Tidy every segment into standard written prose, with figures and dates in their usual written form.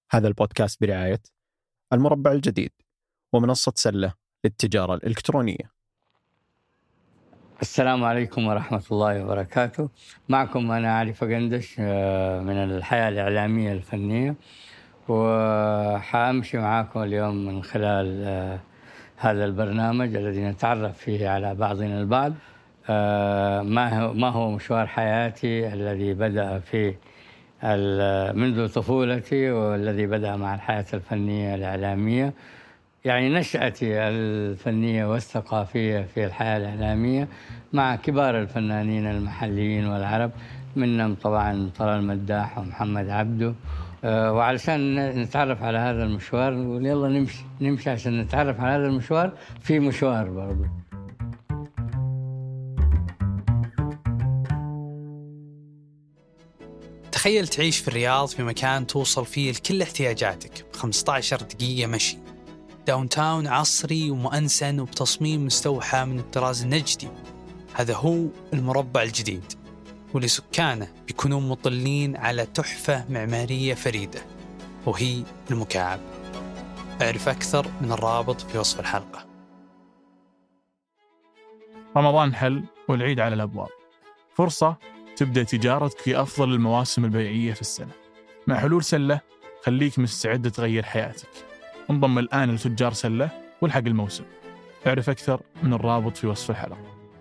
هذا البودكاست برعاية المربع الجديد ومنصة سلة للتجارة الإلكترونية. السلام عليكم ورحمة الله وبركاته. معكم أنا علي فقندش من الحياة الإعلامية الفنية، وحأمشي معكم اليوم من خلال هذا البرنامج الذي نتعرف فيه على بعضنا البعض. ما هو مشوار حياتي الذي بدأ فيه منذ طفولتي، والذي بدأ مع الحياة الفنية الإعلامية، يعني نشأتي الفنية والثقافية في الحياة الإعلامية مع كبار الفنانين المحليين والعرب، منهم طبعا طلال مداح ومحمد عبده. وعلشان نتعرف على هذا المشوار، يلا نمشي عشان نتعرف على هذا المشوار في مشوار برضو. تخيل تعيش في الرياض في مكان توصل فيه لكل احتياجاتك ب15 دقيقة مشي، داون تاون عصري ومؤنسن وبتصميم مستوحى من الطراز النجدي. هذا هو المربع الجديد، واللي سكانه بيكونون مطلين على تحفة معمارية فريدة، وهي المكعب. اعرف أكثر من الرابط في وصف الحلقة. رمضان حل والعيد على الأبواب، فرصة تبدأ تجارتك في أفضل المواسم البيعية في السنة. مع حلول سلة خليك مستعد تغير حياتك. انضم الآن لتجار سلة والحق الموسم. اعرف أكثر من الرابط في وصف الحلقة.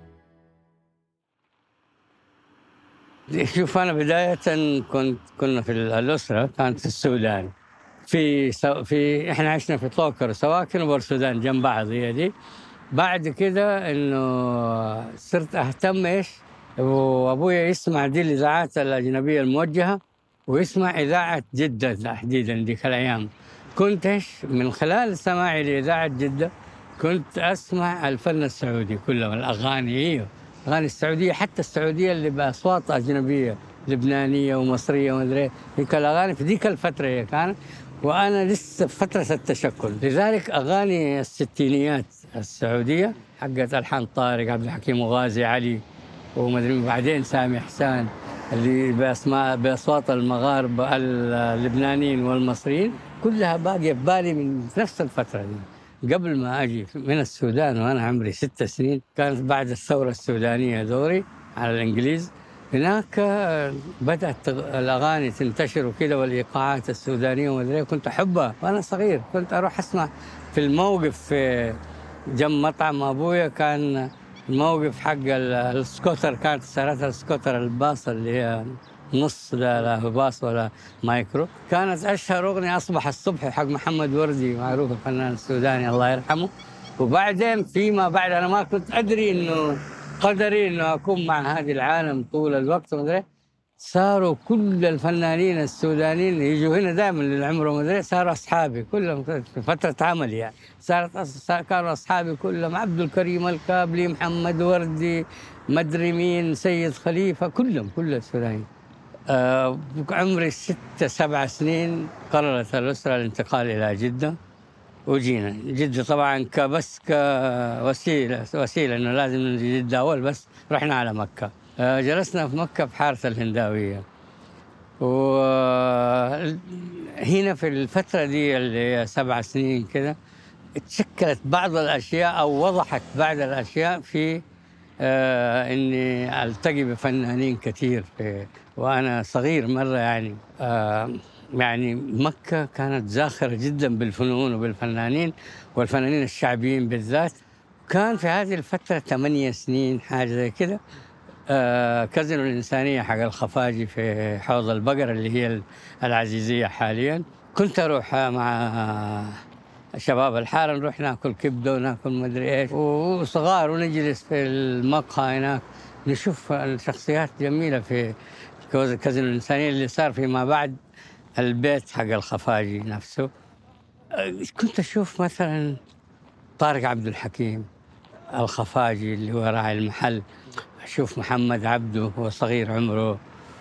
شوف، أنا بداية كنا في الأسرة كانت في السودان، إحنا عشنا في طوكر وسواكن وبورسودان جنب بعض هي دي. بعد كده إنه صرت أهتم وأبويا يسمع دي الإذاعات الأجنبية الموجهة، ويسمع إذاعة جدة تحديداً ديك الأيام. كنت من خلال سماعي لإذاعة جدة كنت أسمع الفن السعودي كله، الأغاني السعودية، حتى السعودية اللي بأصوات أجنبية لبنانية ومصرية ومدري. ذيك الأغاني في ذيك الفترة هي كانت، وأنا لسه في فترة التشكل. لذلك أغاني الستينيات السعودية حقت ألحان طارق عبد الحكيم وغازي علي ومدري، بعدين سامي حسان، اللي بأصوات المغاربة اللبنانيين والمصريين، كلها باقية في بالي من نفس الفترة دي. قبل ما أجي من السودان وأنا عمري 6 سنين، كانت بعد الثورة السودانية دوري على الإنجليز. هناك بدأت الأغاني تنتشر وكده، والإيقاعات السودانية ومدري، كنت أحبها وأنا صغير. كنت أروح أسمع في الموقف في جنب مطعم أبويا، كان الموقف حق السكوتر، كانت سيارات السكوتر الباص اللي هي نص لا باص ولا مايكرو. كانت أشهر أغنية أصبح الصبح حق محمد وردي، معروف الفنان السوداني الله يرحمه. وبعدين فيما بعد أنا ما كنت أدري إنه قدري إنه أكون مع هذه العالم طول الوقت مدري. صاروا كل الفنانين السودانيين يجوا هنا دائما للعمر ومدري، صاروا أصحابي كلهم في فترة عملي يعني. كانوا أصحابي كلهم، عبد الكريم الكابلي، محمد وردي، مدري مين، سيد خليفة، كل السودانيين. عمري 6-7 سنين قررت الأسرة الانتقال إلى جدة، وجينا جدة طبعا كوسيلة إنه لازم نجي جدة أول، بس رحنا على مكة. جلسنا في مكة في حارة الهنداوية. وهنا في الفترة دي اللي 7 سنين كده، اتشكلت بعض الأشياء أو وضحت بعض الأشياء في إني ألتقي بفنانين كثير وأنا صغير مرة يعني. يعني مكة كانت زاخرة جدا بالفنون وبالفنانين والفنانين الشعبيين بالذات. كان في هذه الفترة 8 سنين حاجة زي كده، كازينو الإنسانية حق الخفاجي في حوض البقر اللي هي العزيزية حاليا. كنت أروح مع شباب الحارة، نروح ناكل كبدة وناكل مدري إيش وصغار، ونجلس في المقهى هناك نشوف الشخصيات جميلة في كازينو الإنسانية اللي صار فيما بعد البيت حق الخفاجي نفسه. كنت أشوف مثلا طارق عبد الحكيم الخفاجي اللي هو راعي المحل، أشوف محمد عبده هو صغير عمره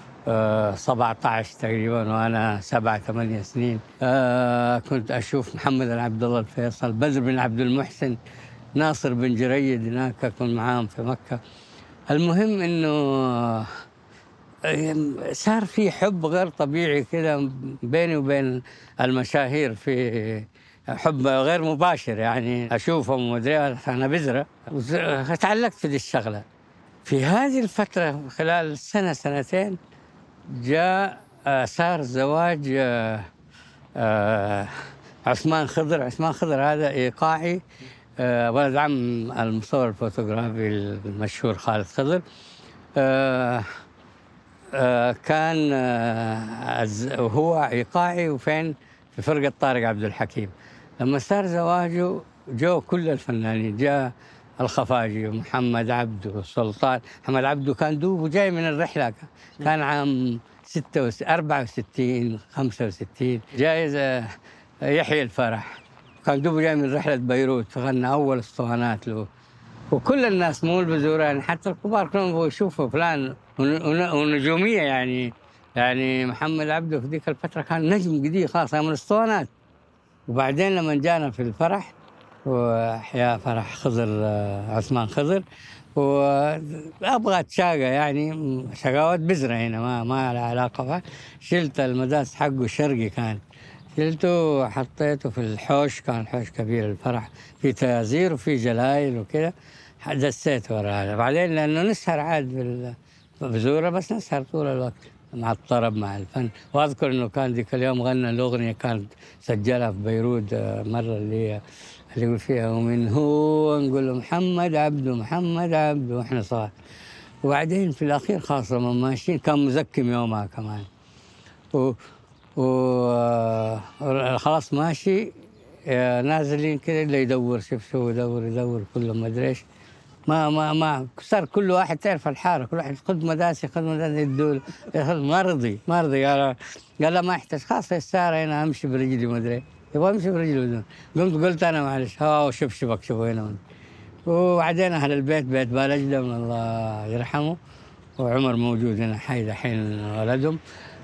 17 تقريبا وأنا 7-8 سنين. كنت أشوف محمد عبد الله الفيصل، بدر بن عبد المحسن، ناصر بن جريد، هناك أكون معاهم في مكة. المهم إنه صار في حب غير طبيعي كده بيني وبين المشاهير، في حب غير مباشر يعني أشوفهم ومدري أنا بذرة. تعلقت في دي الشغلة. في هذه الفترة خلال سنة سنتين جاء صار زواج عثمان خضر. عثمان خضر هذا إيقاعي ولد عم المصور الفوتوغرافي المشهور خالد خضر. كان وهو إيقاعي وفين في فرقة طارق عبد الحكيم. لما صار زواجه جو كل الفنانين، جاء الخفاجي ومحمد عبده والسلطان. محمد عبده كان دوب جاي من الرحلة، كان عام 64 65 جائزة يحيى الفرح، كان دوب جاي من رحلة بيروت فغنى أول اسطوانات له. وكل الناس مو البزورة يعني حتى الكبار كلهم يبغوا يشوفوا فلان ونجومية يعني محمد عبده في ذيك الفترة كان نجم جديد خلاص من الاسطوانات. وبعدين لما جانا في الفرح وأحياء فرح خضر عثمان خضر، وأبغى أتشاقى يعني شقاوات بزرة هنا ما لها علاقة. شلت المداس حقه شرقي، كان شلته وحطيته في الحوش، كان حوش كبير الفرح في تيازير وفي جلايل وكده، دسيته ورا هذا. بعدين لأنه نسهر عاد في بزورة، بس نسهر طول الوقت مع الطرب مع الفن. وأذكر إنه كان ذيك اليوم غنى الأغنية كانت سجلها في بيروت مرة، اللي يقول فيها ومن هو نقول له محمد عبده محمد عبده وإحنا صغار. وبعدين في الأخير خاصة من ماشيين كان مزكم يومها كمان، خلاص ماشي نازلين كده اللي يدور شوف يدور كله ما ادري ايش، ما صار كل واحد تعرف الحاره، كل واحد خذ مداسي يدول. ما رضي قال لا ما يحتاج، خلاص السياره هنا امشي برجلي ما ادري، يبغى امشي برجلي. قلت انا معلش شوف شوفوا هنا. وبعدين اهل البيت بيت بالجده من الله يرحمه، وعمر موجود هنا حي دحين ولدهم،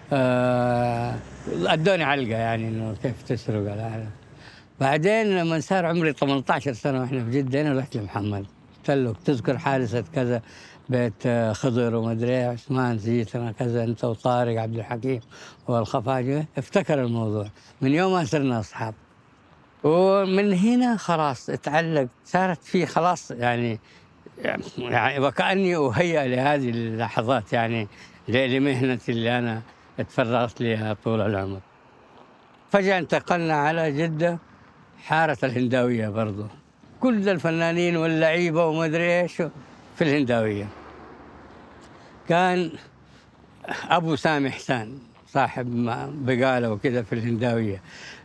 ادوني علقه يعني انه كيف تسرق على. بعدين لما صار عمري 18 سنه واحنا في جده هنا رحت لمحمد قلت له تذكر حادثه كذا بيت خضر وما ادري عثمان زيتنا كذا انت وطارق عبد الحكيم والخفاجي. افتكر الموضوع، من يومها صرنا اصحاب. ومن هنا خلاص اتعلق، صارت في خلاص يعني وكاني اهيأ لهذه اللحظات يعني لمهنتي اللي انا اتفرغت لها طول العمر. فجأة انتقلنا على جدة، حارة الهنداوية برضو، كل الفنانين واللعيبة وما ادري ايش في الهنداوية. كان أبو سامي حسان صاحب بقالة وكذا في الهنداوية.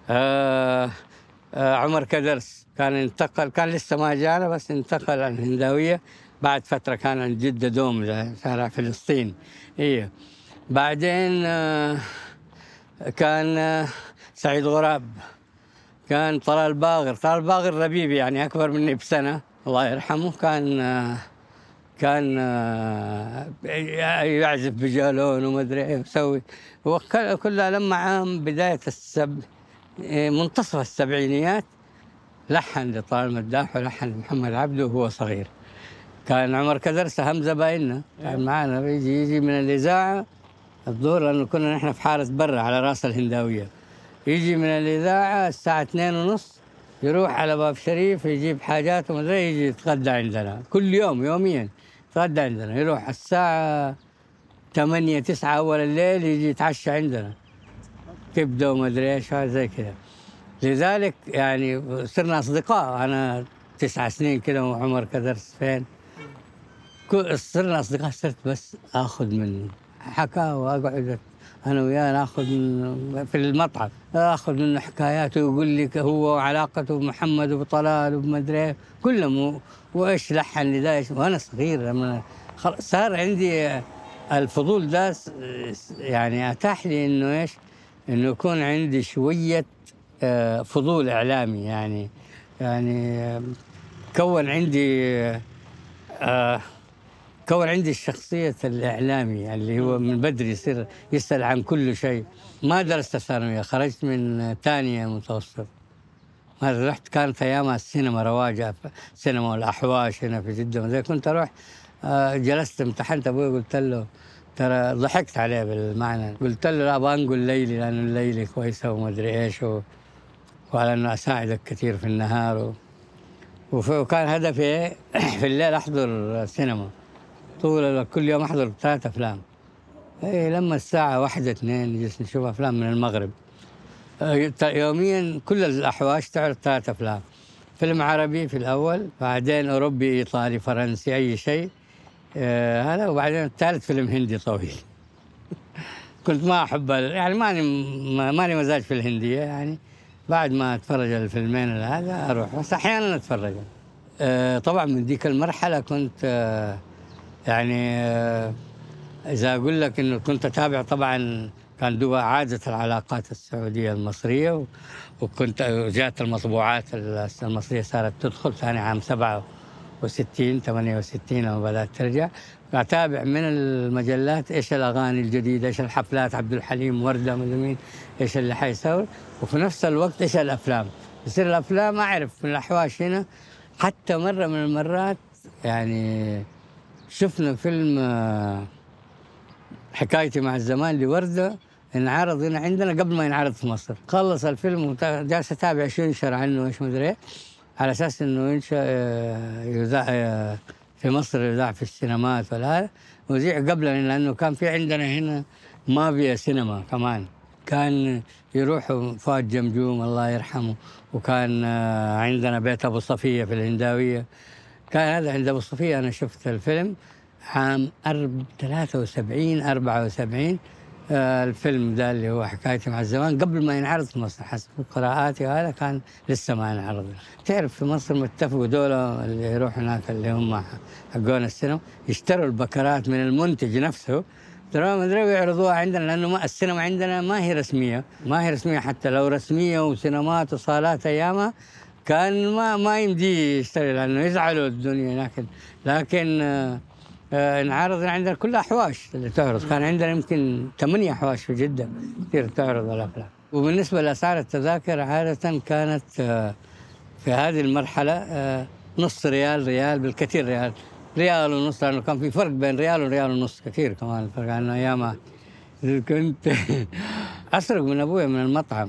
عمر كدرس كان انتقل، كان لسه ما جانا بس انتقل عن الهنداوية بعد فترة، كان عن جدة دوم صار فلسطين. إيه بعدين كان سعيد غراب، كان طلال باغر ربيبي يعني أكبر مني بسنة الله يرحمه، كان يعزف بجالون وما أدري إيه يسوي. كلها لما عام بداية منتصف السبعينيات لحن لطلال مداح ولحن لمحمد عبده وهو صغير. كان عمر كدرس أهم زبايننا، كان معنا يجي من الإذاعة الظهر، لأنه كنا نحن في حارة برا على راس الهنداوية، يجي من الإذاعة الساعة 2:30 يروح على باب شريف يجيب حاجاته وما يجي يتغدى عندنا كل يوم يوميا، يتغدى عندنا. يروح الساعة 8 9 أول الليل يجي يتعشى عندنا كبدة وما أدري إيش زي كذا. لذلك يعني صرنا أصدقاء. أنا 9 سنين كده وعمر كدرس فين، صرنا أصدقاء. صرت بس آخذ منه حكى وأقعد أنا وياه ناخذ في المطعم، آخذ منه حكاياته ويقول لي هو وعلاقته بمحمد وبطلال وما أدري كلهم وإيش لحن لذا. وأنا صغير لما صار عندي الفضول ده يعني أتاح لي إنه إيش، إنه يكون عندي شوية فضول إعلامي يعني كون عندي الشخصية الإعلامي اللي هو من بدري يصير يسأل عن كل شيء. ما درست ثانوية، خرجت من ثانية متوسط. ما رحت، كانت أيامها السينما رواجة، سينما الأحواش هنا في جدة. زي كنت أروح جلست امتحنت أبوي قلت له ترى ضحكت عليه بالمعنى، قلت له لا أبغى نقول ليلي لأنه الليلي كويسة وما أدري إيش وعلى أنه أساعدك كثير في النهار وكان هدفي في الليل أحضر سينما طول كل يوم أحضر 3 أفلام. لما الساعة 1 2 نجلس نشوف أفلام من المغرب يوميا، كل الأحواش تعرض 3 أفلام، فيلم عربي في الأول، بعدين أوروبي إيطالي فرنسي أي شيء هذا، وبعدين الثالث فيلم هندي طويل. كنت ما أحب يعني ماني مزاج في الهندية يعني، بعد ما أتفرج الفيلمين هذا أروح، بس أحيانا أتفرج. طبعا من ذيك المرحلة كنت يعني إذا أقول لك إنه كنت أتابع، طبعا كان دوبا عادة العلاقات السعودية المصرية، وكنت جاءت المطبوعات المصرية صارت تدخل ثاني عام 67 68 لما بدأت ترجع، أتابع من المجلات إيش الأغاني الجديدة، إيش الحفلات، عبد الحليم، وردة، مين، إيش اللي حيسوي، وفي نفس الوقت إيش الأفلام، يصير الأفلام أعرف من الأحواش هنا. حتى مرة من المرات يعني شفنا فيلم حكايتي مع الزمان لوردة انعرض هنا عندنا قبل ما ينعرض في مصر، خلص الفيلم وجالس اتابع شو ينشر عنه ايش مدري، على اساس انه يذاع في مصر، يذاع في السينمات ولا هذا، وذيع قبلنا لانه كان في عندنا هنا ما في سينما كمان، كان يروحوا فؤاد جمجوم الله يرحمه، وكان عندنا بيت ابو صفيه في الهنداويه، كان هذا عند ابو صفيه. انا شفت الفيلم عام 73 74 الفيلم ده اللي هو حكايتي مع الزمان، قبل ما ينعرض في مصر حسب قراءاتي، هذا كان لسه ما ينعرض. تعرف في مصر متفقوا دولة اللي يروحوا هناك اللي هم حقون السينما يشتروا البكرات من المنتج نفسه، ترى ما ادري ويعرضوها عندنا، لانه السينما عندنا ما هي رسميه، حتى لو رسميه وسينمات وصالات ايامها كان ما يمدي يشتري لانه يزعلوا الدنيا، لكن انعرض عندنا كل أحواش اللي تعرض، كان عندنا يمكن 8 أحواش في جدة كثير تعرض الأفلام. وبالنسبة لأسعار التذاكر عادة كانت في هذه المرحلة نص ريال بالكثير، ريال ونص، لأنه كان في فرق بين ريال وريال ونص كثير كمان الفرق، لأنه أيام كنت أسرق من أبويا من المطعم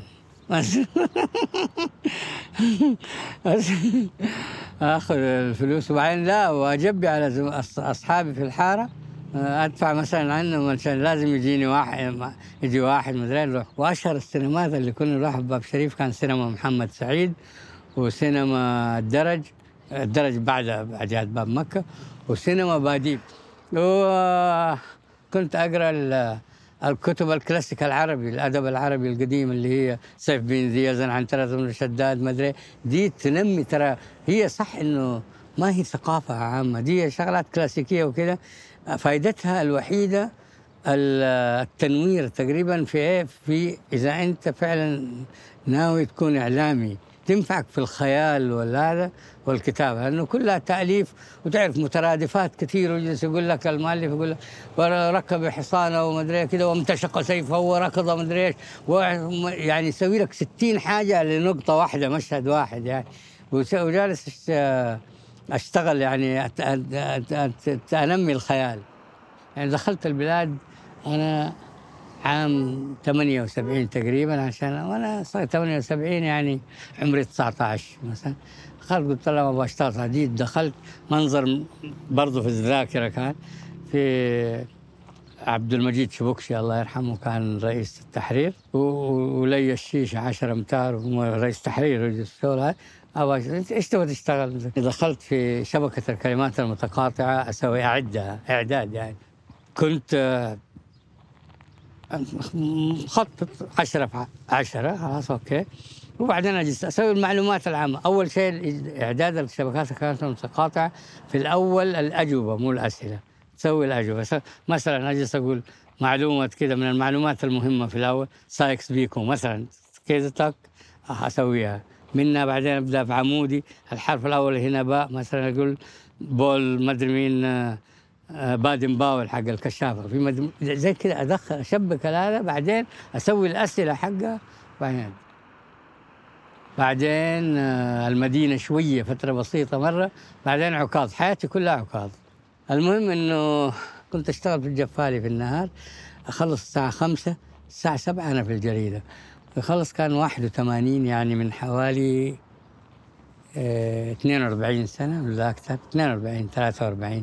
اخذ الفلوس وبعدين لا واجبي على اصحابي في الحاره، ادفع مثلا عنهم عشان لازم يجي واحد مدري نروح. واشهر السينمات اللي كنا نروح بباب شريف كان سينما محمد سعيد، وسينما الدرج بعد باب مكه، وسينما باديب. وكنت اقرا الكتب الكلاسيك العربي، الادب العربي القديم اللي هي سيف بن ذي يزن، عنترة بن شداد، ما ادري، دي تنمي، ترى هي صح انه ما هي ثقافه عامه، دي شغلات كلاسيكيه وكذا، فائدتها الوحيده التنوير تقريبا في اذا انت فعلا ناوي تكون اعلامي تنفعك في الخيال والهذا والكتابه، لانه كلها تاليف، وتعرف مترادفات كثير، ويجلس يقول لك المؤلف يقول لك وركب حصانه وما ادري كذا وامتشق سيفه وركض ما ادري ايش، يعني يسوي لك 60 حاجه لنقطه واحده، مشهد واحد يعني، وجالس اشتغل يعني انمي الخيال. يعني دخلت البلاد انا عام 78 تقريبا، عشان وانا صار 78 يعني عمري 19 مثلا، دخلت قلت له ابغى اشتغل حديد، دخلت منظر برضه في الذاكره، كان في عبد المجيد شبكشي الله يرحمه، كان رئيس التحرير، ولي الشيشه 10 امتار رئيس تحرير الشغل، ايش تبغى تشتغل؟ دخلت في شبكه الكلمات المتقاطعه اسوي اعداد يعني، كنت مخطط 10 في 10 خلاص اوكي، وبعدين اجلس اسوي المعلومات العامه. اول شيء اعداد الشبكات الكلمات المتقاطعه في الاول الاجوبه مو الاسئله، تسوي الاجوبه، مثلا اجلس اقول معلومه كذا من المعلومات المهمه في الاول، سايكس بيكو مثلا كذا تك اسويها منها، بعدين ابدا بعمودي الحرف الاول هنا باء، مثلا اقول بول ما ادري مين بادن باول حق الكشافه، في زي كذا ادخل اشبك هذا، بعدين اسوي الاسئله حقها، بعدين المدينه شويه فتره بسيطه مره، بعدين عكاظ، حياتي كلها عكاظ. المهم انه كنت أشتغل في الجفالي في النهار، أخلص الساعة 5، الساعة 7 أنا في الجريدة. أخلص كان 81، يعني من حوالي 42 سنة ولا أكثر، 42 43.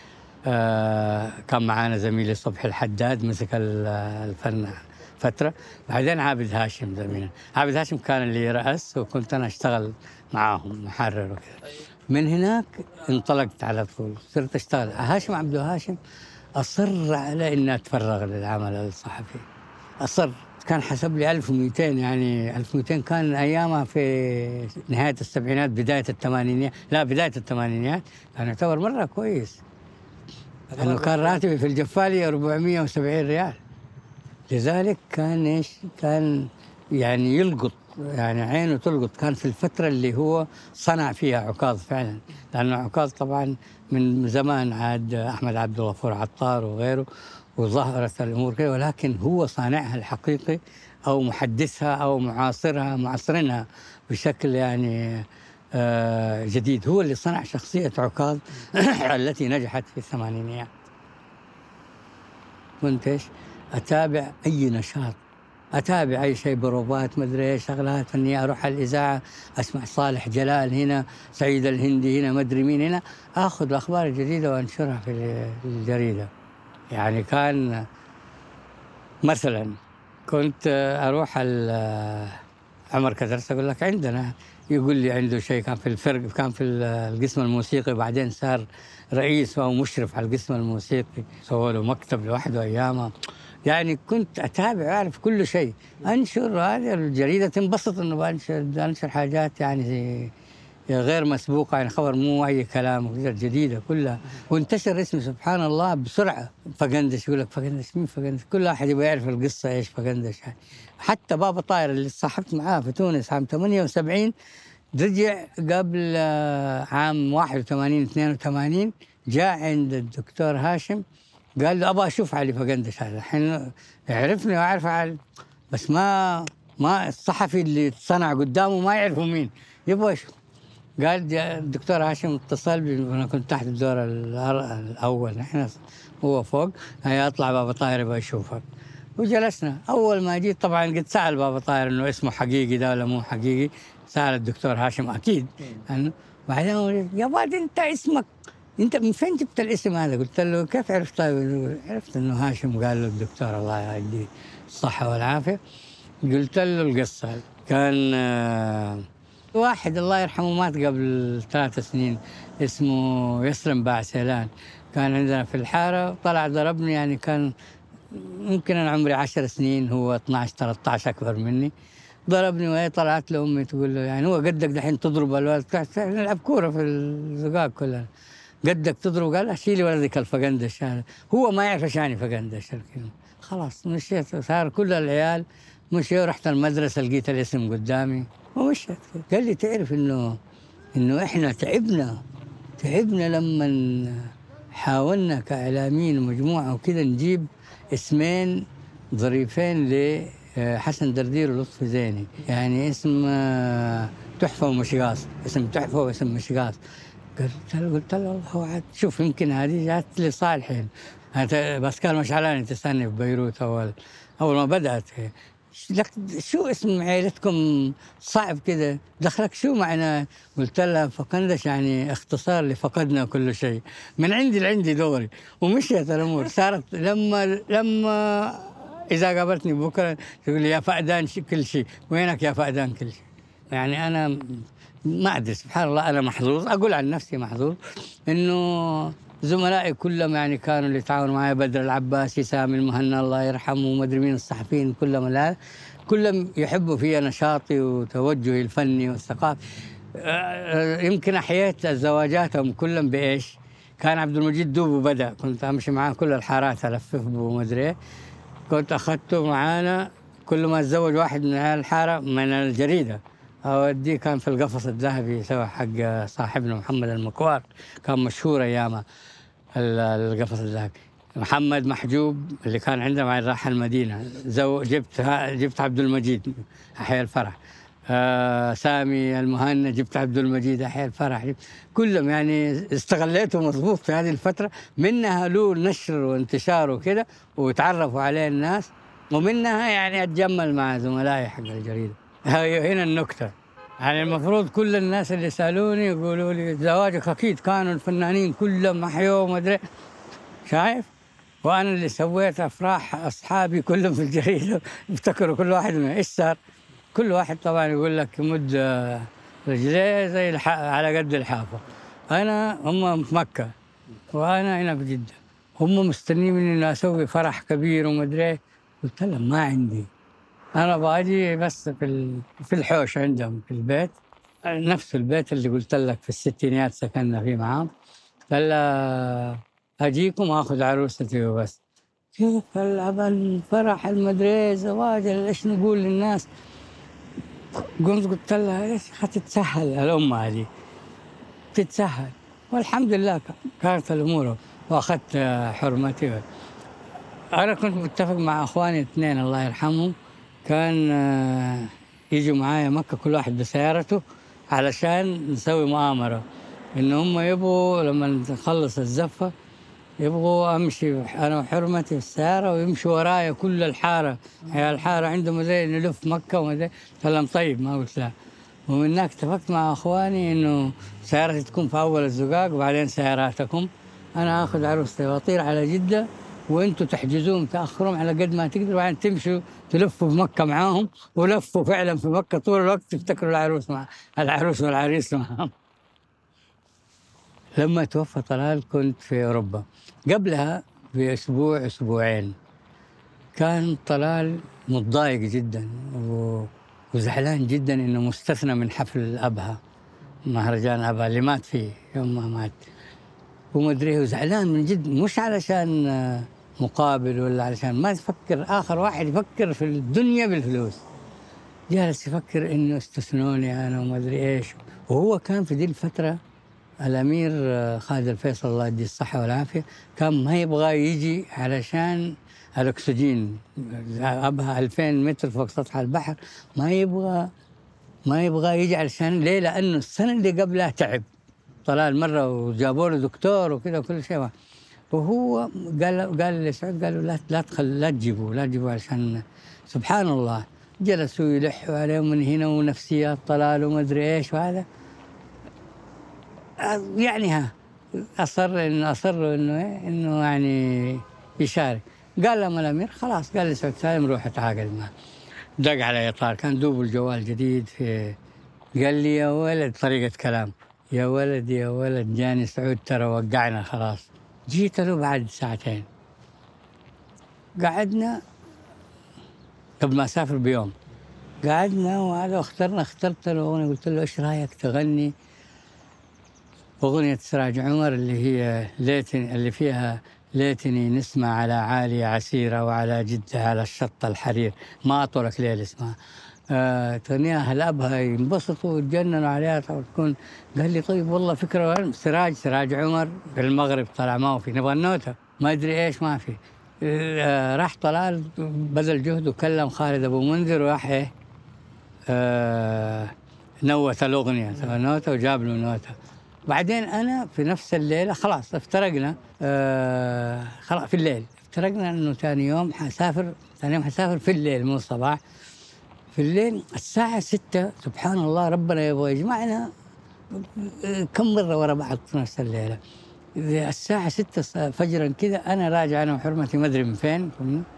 كان معانا زميلي صبحي الحداد مسك الفن فترة، بعدين عابد هاشم زميلنا. عابد هاشم كان اللي رأس، وكنت أنا أشتغل معاهم محرر وكذا. من هناك انطلقت على طول، صرت أشتغل. هاشم عبد هاشم أصر على إني أتفرغ للعمل الصحفي، أصر. كان حسب لي 1200، يعني 1200 كان أيامها في نهاية السبعينات بداية الثمانينات، لا بداية الثمانينات، كان يعتبر مرة كويس. لأنه كان راتبي في الجفالي 470 ريال، لذلك كان إيش، كان يعني يلقط، يعني عينه تلقط. كان في الفترة اللي هو صنع فيها عكاظ فعلا، لأنه عكاظ طبعا من زمان عاد أحمد عبد الغفور عطار وغيره، وظهرت الأمور كده، ولكن هو صانعها الحقيقي، أو محدثها أو معاصرينها بشكل يعني جديد. هو اللي صنع شخصية عكاظ التي نجحت في الثمانينيات. كنت إيش أتابع أي نشاط، أتابع أي شيء، بروفات مدري إيش، شغلات فنية، أروح على الإذاعة أسمع صالح جلال هنا، سعيد الهندي هنا، مدري مين هنا، أخذ الأخبار الجديدة وأنشرها في الجريدة. يعني كان مثلا كنت أروح عمر كدرس أقول لك عندنا، يقول لي عنده شيء، كان في الفرق، كان في القسم الموسيقي، بعدين صار رئيس أو مشرف على القسم الموسيقي، سوى له مكتب لوحده أيامها. يعني كنت أتابع وأعرف كل شيء، أنشر. هذه الجريدة تنبسط إنه أنشر حاجات يعني غير مسبوقة، يعني خبر مو أي كلام، جديدة كلها. وانتشر اسمي سبحان الله بسرعة. فقندش، يقول لك فقندش، مين فقندش؟ كل واحد يبغى يعرف القصة إيش فقندش. حتى بابا طاهر اللي صاحبت معاه في تونس عام 78 رجع قبل عام 81 82، جاء عند الدكتور هاشم قال له أبغى أشوف علي فقندش. هذا الحين يعرفني وأعرف علي، بس ما الصحفي اللي صنع قدامه ما يعرفه مين، يبغى يشوف. قال الدكتور هاشم اتصل بي، أنا كنت تحت الدور الأول، نحن هو فوق، هيا أطلع بابا طاهر يبغى يشوفك. وجلسنا. أول ما جيت طبعا قد سأل بابا طاهر إنه اسمه حقيقي ده ولا مو حقيقي، سأل الدكتور هاشم أكيد. بعدين يا واد أنت اسمك، أنت من فين جبت الاسم هذا؟ قلت له كيف عرفت؟ عرفت إنه هاشم قال له الدكتور الله يديه الصحة والعافية. قلت له القصة. كان واحد الله يرحمه مات قبل 3 سنين اسمه يسلم باعسيلان، كان عندنا في الحارة، طلع ضربني، يعني كان ممكن أنا عمري 10 سنين، هو 12 13 أكبر مني. ضربني وهي طلعت له أمي تقول له يعني هو قدك دحين تضرب الولد، نلعب كورة في الزقاق كلنا، قدك تضرب؟ قال شيلي ولدك الفقندش هذا. هو ما يعرف ايش يعني فقندش الكلمة. خلاص مشيت، صار كل العيال مشيوا، رحت المدرسة لقيت الاسم قدامي ومشيت. قال لي تعرف إنه إحنا تعبنا لما حاولنا كإعلاميين ومجموعة وكذا نجيب اسمين ظريفين لحسن دردير ولطفي زيني، يعني اسم تحفة ومشقاص، اسم تحفة واسم مشقاص. قلت له الله عاد شوف، يمكن هذه جات لي صالحين. باسكال مشعلاني تستني في بيروت أول ما بدأت. لك شو اسم عائلتكم صعب كده، دخلك شو معنا؟ قلت لها فقندش يعني اختصار لفقدنا كل شيء، من عندي لعندي دغري. ومشيت الأمور. صارت لما إذا قابلتني بكرة تقول لي يا فقدان كل شيء، وينك يا فقدان كل شيء؟ يعني أنا ما أدري، سبحان الله أنا محظوظ، أقول عن نفسي محظوظ إنه زملائي كلهم يعني كانوا اللي يتعاونوا معي، بدر العباسي، سامي المهنا الله يرحمه، ومدري مين الصحفيين كلهم يحبوا في نشاطي وتوجهي الفني والثقافي. يمكن أحييت زواجاتهم كلهم بإيش؟ كان عبد المجيد دوبه بدأ، كنت أمشي معاه كل الحارات ألفف به ومدري، كنت أخذته معانا كل ما تزوج واحد من الحارة من الجريدة أوديه. كان في القفص الذهبي سوى حق صاحبنا محمد المكوار، كان مشهور أيامه القفص الذهبي. محمد محجوب اللي كان عندنا معي راح المدينة، جبت عبد المجيد أحيا الفرح. سامي المهنا، جبت عبد المجيد أحياء الفرح، كلهم يعني استغليته مضبوط في هذه الفترة. منها له نشر وانتشار وكده وتعرفوا عليه الناس، ومنها يعني أتجمل مع زملائي حق الجريدة. هنا النكتة، يعني المفروض كل الناس اللي سألوني يقولوا لي زواجك أكيد كانوا الفنانين كلهم أحيوا وما أدري، شايف؟ وأنا اللي سويت أفراح أصحابي كلهم في الجريدة، افتكروا كل واحد منهم إيش صار. كل واحد طبعا يقول لك يمد رجليه زي على قد الحافة. هم في مكة وأنا هنا في جدة، هم مستنين مني إني أسوي فرح كبير وما أدري. قلت لهم ما عندي، أنا باجي بس في الحوش عندهم في البيت، نفس البيت اللي قلت لك في الستينيات سكننا فيه معاهم. قال أجيكم أخذ عروستي وبس. كيف الفرح المدري زواج إيش نقول للناس؟ قلت لها إيش حتتسهل الأم هذه تتسهل، والحمد لله كانت الأمور وأخذت حرمتي. أنا كنت متفق مع أخواني اثنين الله يرحمهم، كان يجوا معايا مكة كل واحد بسيارته علشان نسوي مؤامرة إن هم يبغوا لما نخلص الزفة يبغوا أمشي أنا وحرمتي في السيارة ويمشوا ورايا كل الحارة. هي الحارة عندهم زي نلف مكة وما سلم. طيب ما قلت لا. ومن هناك اتفقت مع أخواني إنه سيارتي تكون في أول الزقاق وبعدين سياراتكم. أنا آخذ عروستي وأطير على جدة وأنتوا تحجزوهم تأخرهم على قد ما تقدروا، وبعدين تمشوا تلفوا في مكة معاهم. ولفوا فعلا في مكة طول الوقت، تفتكروا العروس والعريس معهم. لما توفى طلال كنت في أوروبا، قبلها بأسبوع أسبوعين كان طلال متضايق جدا وزعلان جدا إنه مستثنى من حفل أبها، مهرجان أبها اللي مات فيه يوم ما مات، ومدري وزعلان من جد، مش علشان مقابل ولا علشان ما يفكر. آخر واحد يفكر في الدنيا بالفلوس، جالس يفكر إنه استثنوني أنا ومدري إيش. وهو كان في دي الفترة الأمير خالد الفيصل الله يديه الصحة والعافية كان ما يبغى يجي علشان الأكسجين، أبها 2000 متر فوق سطح البحر، ما يبغى يجي علشان ليه؟ لأنه السنة اللي قبلها تعب طلال مرة وجابوا له دكتور وكذا وكل شيء. وهو قال لسعود قالوا لا تجيبوا علشان سبحان الله جلسوا يلحوا عليهم من هنا ونفسيات طلال وما أدري إيش. وهذا يعني أصروا إنه يعني يشارك. قال لهم الأمير خلاص، قال لسعود سالم روح اتعاقد معه. دق على إطار كان دوب الجوال جديد قال لي يا ولد، طريقة كلام، يا ولد جاني سعود ترى وقعنا خلاص. جيت له بعد ساعتين، قعدنا قبل ما أسافر بيوم، قعدنا وهذا اخترت له أغنية. قلت له إيش رأيك تغني أغنية سراج عمر اللي هي ليتني، اللي فيها ليتني نسمع على عالية عسيرة وعلى جدة على الشط الحرير، ما أطولك ليل اسمها. تغنيها هل أبها ينبسطوا ويتجننوا عليها وتكون. قال لي طيب والله فكرة، سراج عمر في المغرب طلع ما في، نبغى النوتة ما أدري إيش ما في. راح طلال بذل جهد وكلم خالد أبو منذر وراح نوت الأغنية، سوى نوتة وجاب له نوتة. بعدين أنا في نفس الليلة خلاص افترقنا، خلاص في الليل افترقنا إنه ثاني يوم حسافر في الليل مو الصباح. في الليل الساعة 6 سبحان الله ربنا يبغى يجمعنا كم مرة ورا بعض في نفس الليلة. الساعة 6 فجرا كذا أنا راجع أنا وحرمتي ما أدري من فين،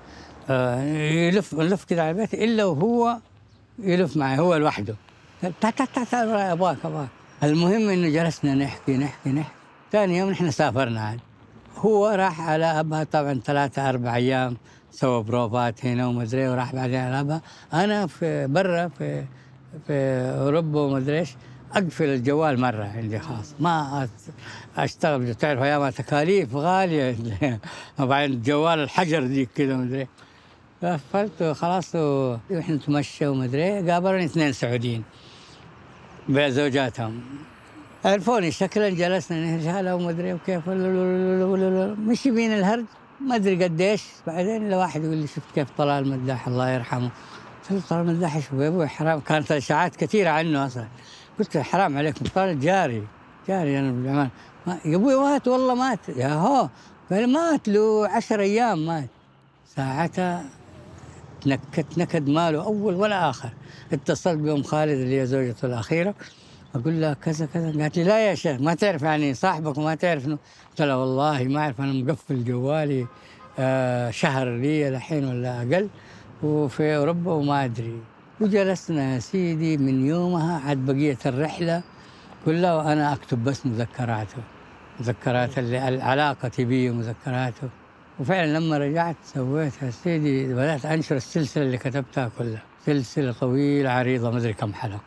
نلف كذا على البيت إلا وهو يلف معي هو لوحده. تعال أبغاك. المهم إنه جلسنا نحكي. ثاني يوم نحن سافرنا عاد. هو راح على أبها طبعا 3-4 أيام سوى بروفات هنا ومدري، وراح بعدين على أبها. أنا في برا في أوروبا ومدري إيش، أقفل الجوال مرة عندي خاص، ما أشتغل. تعرف أيام تكاليف غالية وبعدين الجوال الحجر ديك كذا مدري. قفلت وخلاص وإحنا نتمشى ومدري. قابلوني 2 سعوديين بزوجاتهم، عرفوني شكلا، جلسنا نهرجها ومدري وكيف مش بين الهرج ما أدري قديش. بعدين لواحد يقول لي شفت كيف طلال مداح الله يرحمه قلت له طال ما تدحش يا ابوي حرام، كانت اشاعات كثيره عنه اصلا. قلت له حرام عليكم، قال جاري انا بالعمان. يا ابوي مات والله مات. يا هو قال مات له 10 أيام مات. ساعتها نكد ماله اول ولا اخر. اتصلت بأم خالد اللي هي زوجته الاخيره، اقول لها كذا كذا. قالت لي لا يا شيخ ما تعرف يعني صاحبك وما تعرف قلت لها والله ما اعرف، انا مقفل جوالي شهر لي الحين ولا اقل وفي اوروبا وما ادري. وجلسنا يا سيدي من يومها عاد بقيه الرحله كلها وانا اكتب بس مذكرات اللي علاقتي به ومذكراته. وفعلا لما رجعت سويت يا سيدي بدات انشر السلسله اللي كتبتها كلها، سلسله طويله عريضه ما ادري كم حلقه.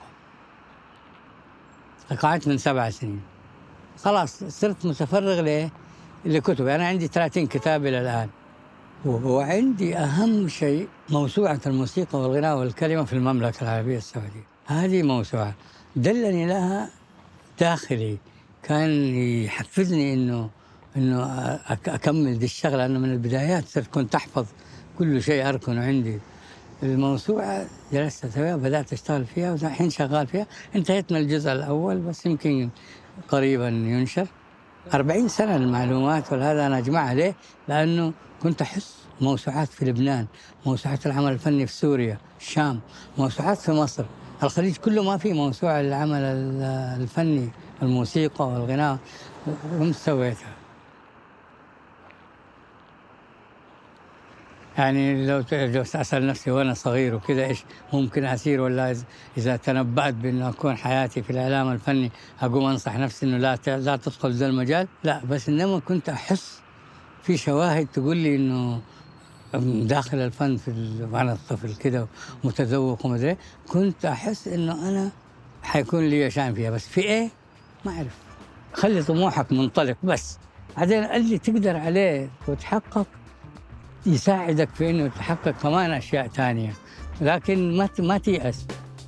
قعدت من 7 سنين. خلاص صرت متفرغ لكتب. أنا عندي 30 كتاب إلى الآن. وعندي أهم شيء موسوعة الموسيقى والغناء والكلمة في المملكة العربية السعودية. هذه موسوعة دلني لها داخلي، كان يحفزني إنه أكمل دي الشغلة. أنا من البدايات كنت أحفظ كل شيء أركنه عندي. الموسوعة جلست أسويها بدأت أشتغل فيها والحين شغال فيها. انتهيت من الجزء الأول بس يمكن قريبا ينشر. 40 سنة المعلومات وهذا أنا أجمعها ليه؟ لأنه كنت أحس موسوعات في لبنان، موسوعات العمل الفني في سوريا، الشام، موسوعات في مصر، الخليج كله ما في موسوعة للعمل الفني، الموسيقى والغناء. سويتها. يعني لو أسأل نفسي وأنا صغير وكذا إيش ممكن أسير، ولا إذا تنبأت بأنه أكون حياتي في الإعلام الفني أقوم أنصح نفسي إنه لا تدخل ذا المجال، لا. بس إنما كنت أحس في شواهد تقول لي إنه داخل الفن أنا طفل كذا متذوق ومدري، كنت أحس إنه أنا حيكون لي شأن فيها. بس في إيه ما أعرف. خلي طموحك منطلق بس، بعدين اللي تقدر عليه وتحقق يساعدك في إنه تحقق كمان أشياء تانية، لكن ما تيأس.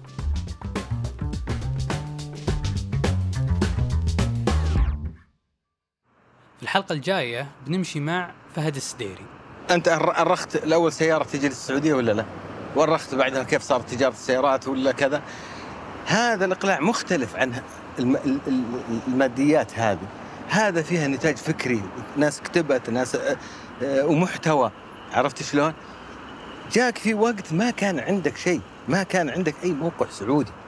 في الحلقة الجاية بنمشي مع فهد السديري. أنت أرخت الأول سيارة تجي للسعودية ولا لا؟ وأرخت بعدها كيف صارت تجارة السيارات ولا كذا؟ هذا الإقلاع مختلف عن الماديات هذه. هذا فيها نتاج فكري، ناس كتبت، ناس ومحتوى. عرفت شلون؟ جاك في وقت ما كان عندك شيء، ما كان عندك أي موقع سعودي.